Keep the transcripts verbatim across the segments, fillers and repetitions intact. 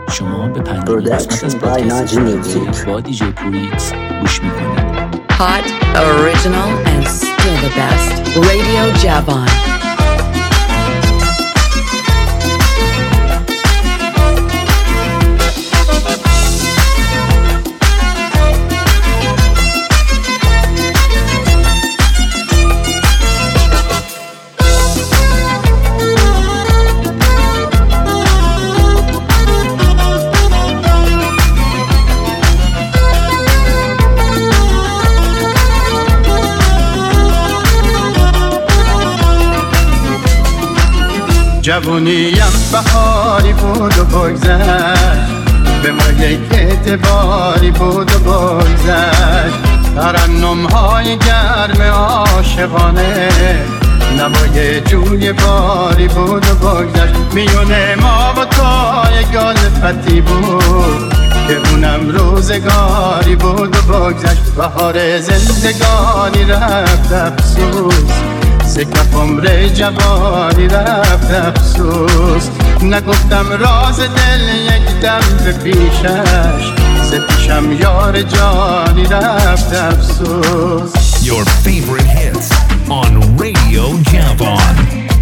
شما به پنجمین قسمت از پادکست سوزنده با دیجی پوریکس گوش میکنید. Hot, original and still the best. Radio Javon. جوونیم بهاری بود و بگذشت، به ما یک اعتباری بود و بگذشت. ترنم‌های گرم عاشقانه نوای جوی باری بود و بگذشت. میونه ما و تای گالفتی بود که اونم روزگاری بود و بگذشت. بهار زندگانی رفت افسوس، سکف عمر جوانی رفت افسوس. نگفتم راز دل یک دم به پیشش، ز پیشم یار جانی رفت افسوس. Your favorite hits on Radio Javon.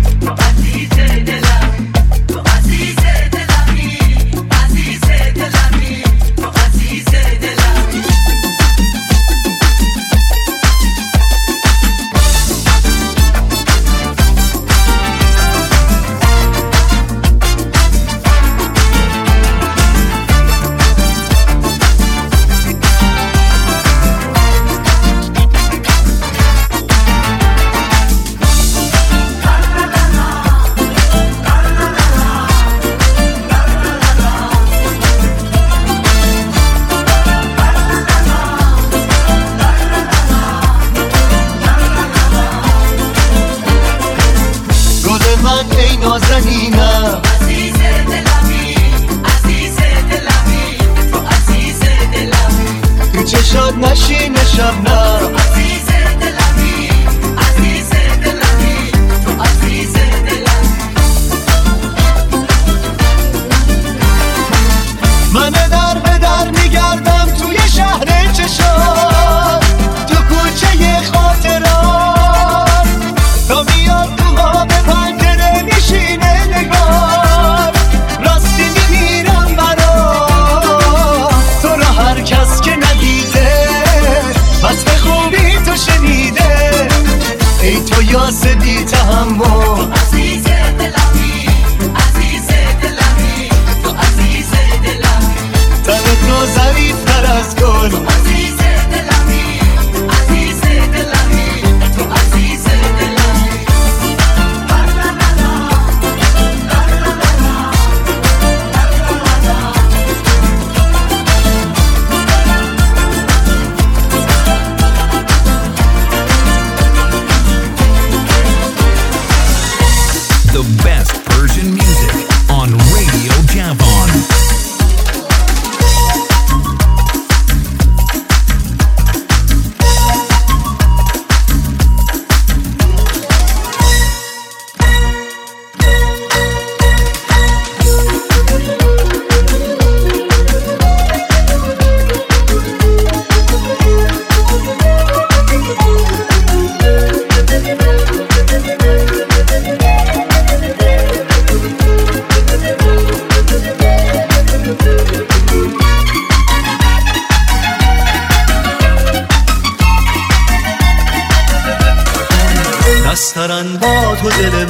نسترن با تو دل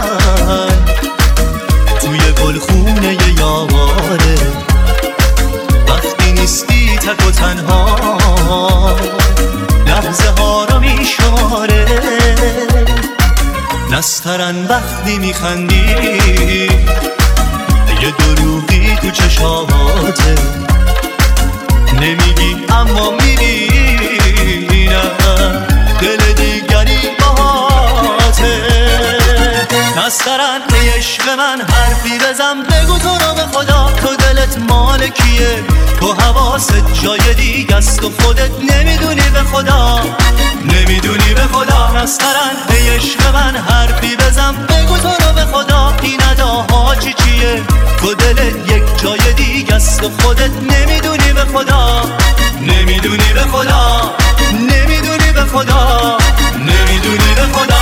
من توی گلخونه یاره، وقتی نیستی تک و تنها لحظه ها رو میشماره. نسترن وقتی میخندی یه دروغی تو چشاته، نمیگی اما میبینم دل دیگری باهاته. نسترن ای عشق من حرفی بزن، بگو تو رو به خدا تو دلت مال کیه، تو حواست جای دیگه است و خودت نمیدونی به خدا، نمیدونی به خدا. نسترن ای عشق من حرفی بزن، بگو تو رو به خدا این اداها چی چیه، تو دلت یک جای دیگه خودت نمیدونی به خدا، نمیدونی به خدا، نمیدونی به خدا، نمیدونی به خدا.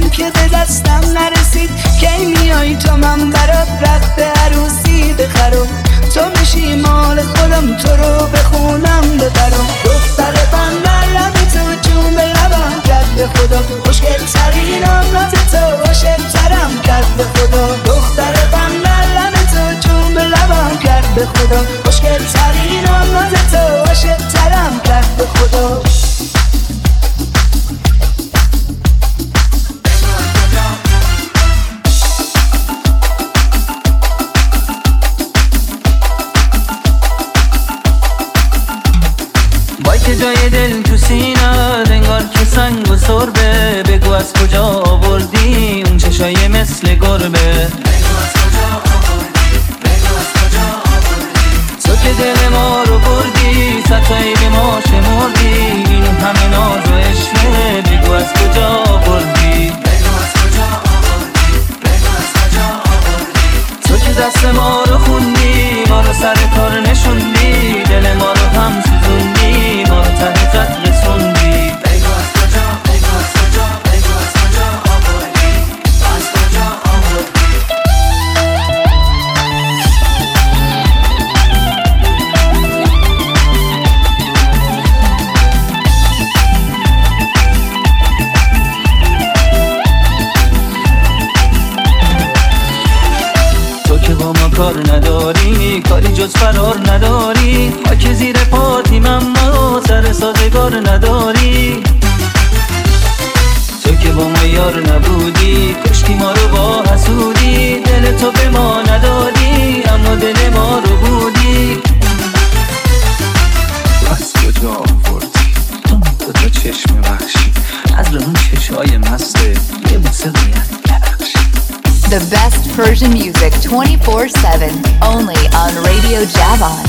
که به دستم نرسید کی میای تو من برات رخت عروسی بخرم تو بشی مال خودم تو رو بخونم ببرم دختر بندر لبی تو جون به لبم کرد به خدا خوشگل ترین آنات تو عاشق ترم کرد به خدا دختر بندر لبی تو جون به لبم کرد به خدا خوشگل ترین آنات تو عاشق ترم کرد به خدا که جای دل تو سینه انگار که سنگ و سربه بگو از کجا آوردی اون چشای مثل گربه بگو از کجا آوردی بگو از کجا آوردی تو که دل ما رو بردی ستایی به ما شمردی این همه ناز و عشقه بگو از کجا آوردی بگو از کجا آوردی بگو از کجا آوردی تو که دست ما رو خوندی ما رو سر کار نشوندی دل ما رو هم سوزوندی ما رو ته خط رسوندی بگو از کجا بگو از کجا بگو از کجا آوردی از کجا آوردی تو که با ما کار نداری کاری جز فرار نداری خاک زیر پاتیم اما سر سازگار نداری تو که با ما یار نبودی کشتی ما رو با حسودی دل تو به ما ندادی اما دل ما رو بودی از کجا آوردی تو تو تو چشم بخشی از اون چشای مسته یه بوسه باید ببخشی The best Persian music twenty-four seven, only on Radio Javan.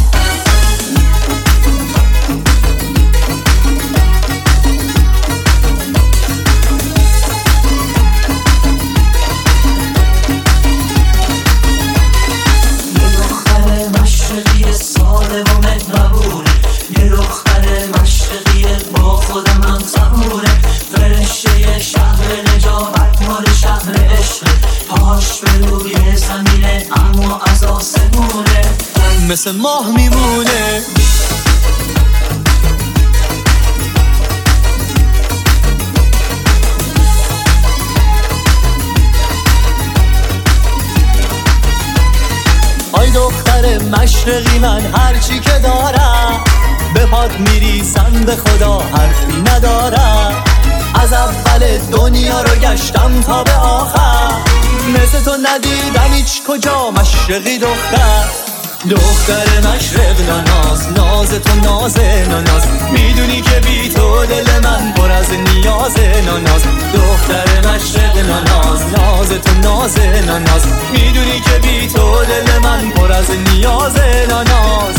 مثل ماه میمونه آی دختر مشرقی من هرچی که دارم به پات میریسم به خدا حرفی ندارم از اول دنیا رو گشتم تا به آخر مثل تو ندیدم هیچ کجا مشرقی دختر دختر مشرق ناز ناز تو ناز ناز میدونی که بی تو دل من پر از نیاز ناز دختر مشرق ناز ناز تو ناز ناز میدونی که بی تو دل من پر از نیاز ناز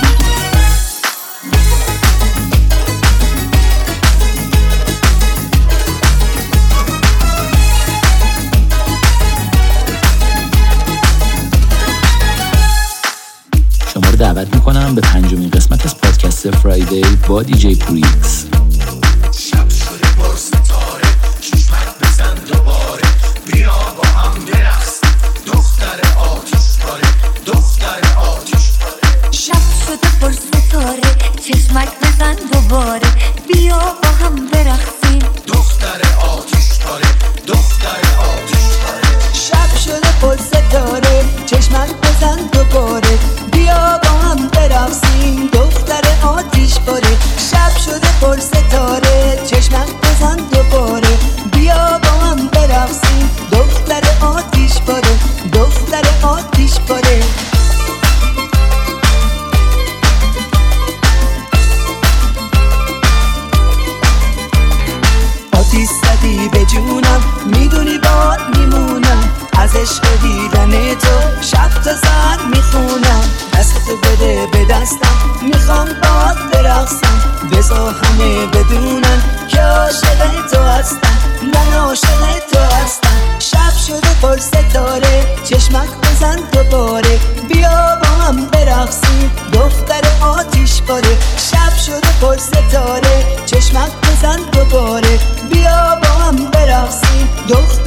شما رو دعوت میکنم به پنجمین قسمت از پادکست فرایدی با دیجی پوریکس. شب شده پر ستاره چشمت بزن دوباره بیا با هم برقصیم دختر آتش پاره دختر آتش پاره شب شده پر ستاره چشمت بزن دوباره بیا با هم برقصیم دختر آتش پاره دختر آتش پاره شب شده پر ستاره چشمت بزن دوباره بیا با هم برقصیم دختر آتیش پاره شب شده پر ستاره چشمت بزن دوباره بیا با هم برقصیم دختر آتیش پاره دختر آتیش پاره آتیش زدی به جونم میدونی باد میمونم از عشق دیدن تو شب تا سر میخونم دستتو بده به دستم میخوام باد برقصم بذار همه بدونن که عاشق تو هستم من عاشق تو هستم شب شده پر ستاره چشمک بزن دوباره بیا با هم برقصیم دختر آتیش پاره شب شده پر ستاره چشمک بزن دوباره بیا با هم برقصیم دختر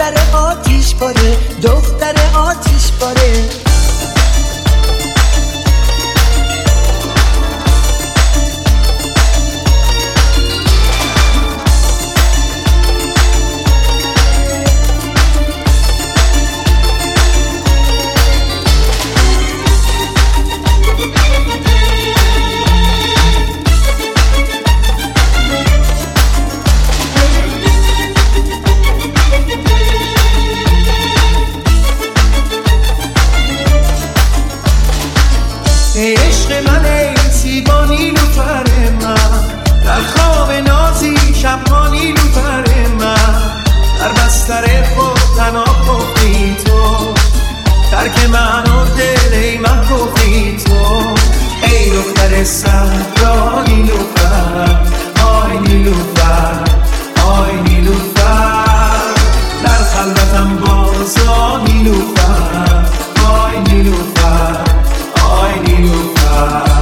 شبها نیلوفر من در بستر خود تنها گفتی تو ترک من و دل ای من گفتی تو ای دختر صحرا نیلوفر آی نیلوفر آی نیلوفر در خلوتم بازا نیلوفر آی نیلوفر آی نیلوفر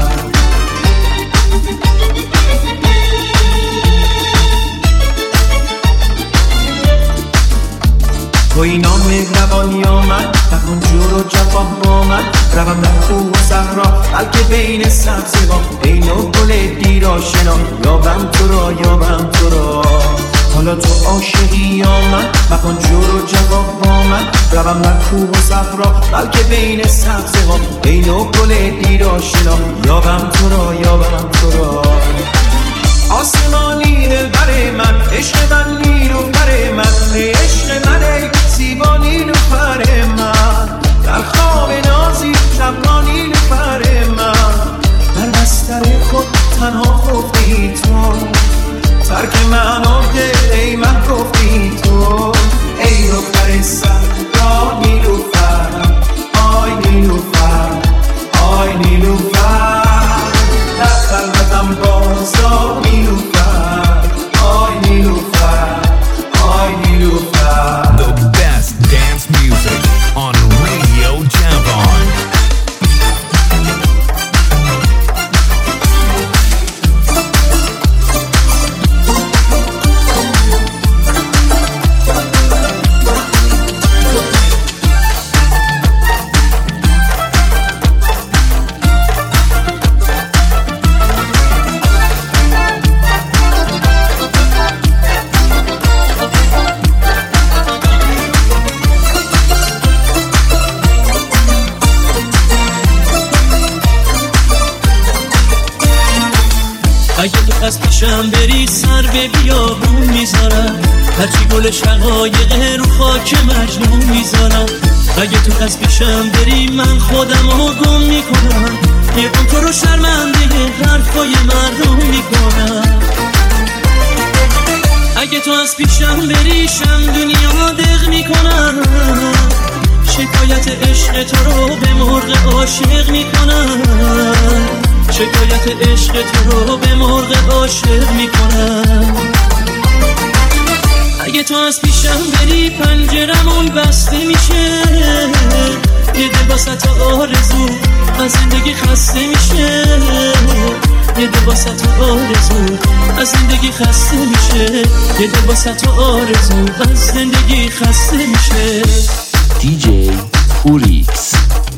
تو اینا مهربانی آمد نکن جور و جفا با من روم در کوه و صحرا بلکه بین سبزه‌ها ای نو گل دیرآشنا یابم تو را یابم تو را حالا تو عاشقی یا من مکن جور و جفا با من روم در کوه و صحرا بلکه بین سبزه‌ها ای نو گل دیرآشنا یابم تو را یابم تو را آسمانی دلبر من عشق من نیلوفر من عشق من ای زیبا نیلوفر من در خواب نازی شبها نیلوفر من در بستر خود تنها خفتی تو ترک من و دل ای من گفتی تو ای دختر صحرا نیلوفر آی نیلوفر آی نیلوفر در خلوتم بازا نیلوفر آی نیلوفر آی نیلوفر. The best dance music on Radio Javon. اگه تو از پیشم بری سر به بیابون میذارم هرچی گل شقایق رو خاک مجنون میذارم اگه تو از پیشم بری من خودم رو گم میکنم یه گم تو رو شرمنده حرفای مردم میکنم اگه تو از پیشم بری شم دنیا دق میکنم شکایت عشق تو رو به مرغ عاشق میکنم شکایت عشق تو رو به مرغ عاشق میکنم اگه تو از پیشم بری پنجرمون بسته میشه یه دل واسط آرزو از زندگی خسته میشه یه دل واسط آرزو از زندگی خسته میشه یه دل واسط آرزو از زندگی خسته میشه. دی جی پوریکس.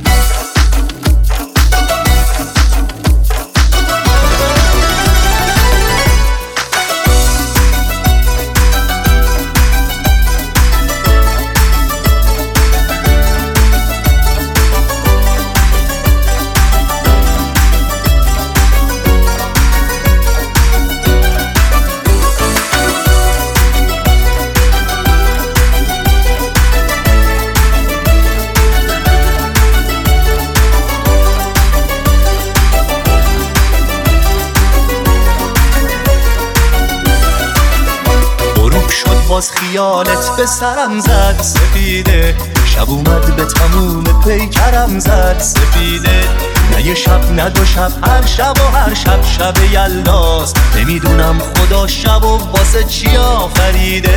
باز خیالت به سرم زد سفیده شب اومد به تموم پیکرم زد سفیده نه یه شب نه دو شب هر شب و هر شب شب یلداست نمیدونم خدا شب و واسه چی آفریده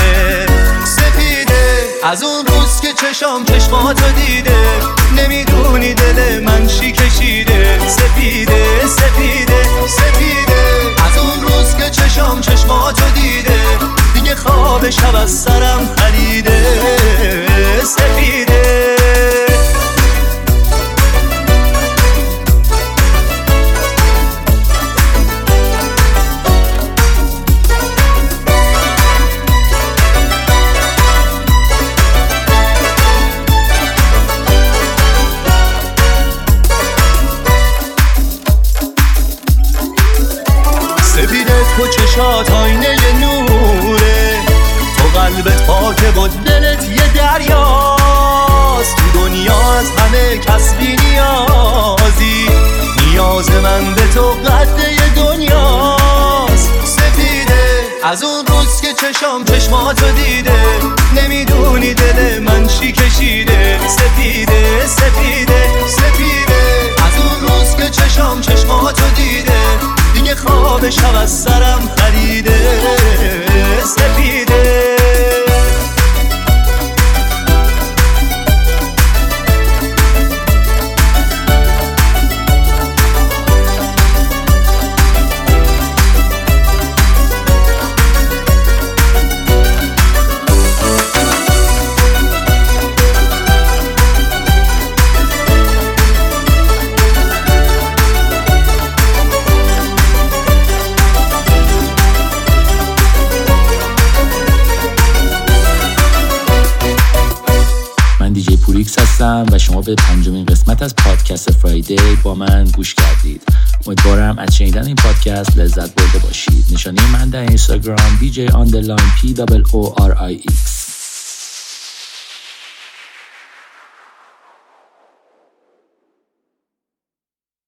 سفیده از اون روز که چشام چشماتو دیده نمیدونی دل من چی کشیده سفیده سفیده سفیده از اون روز که چشام چشماتو دیده دیگه خواب شب از سرم پریده سفیده سفیده تو چشات آینه نوره تو قلبت پاکه و دلت یه دریاست تو دنیا از همه کس بی نیازی نیاز من به تو قده دنیاست سفیده از اون روز که چشام چشماتو دیده نمیدونی دل من چی کشیده سپیده سپیده سپیده از اون روز که چشام چشماتو دیده دیگه خواب شب از سرم خریده سپیده هستم و شما به پنجمین قسمت از پادکست فرایدی با من گوش کردید. امیدوارم از شنیدن این پادکست لذت برده باشید. نشانی من در اینستاگرام دی جی آندرلاین پی دابل او آر آی ایکس.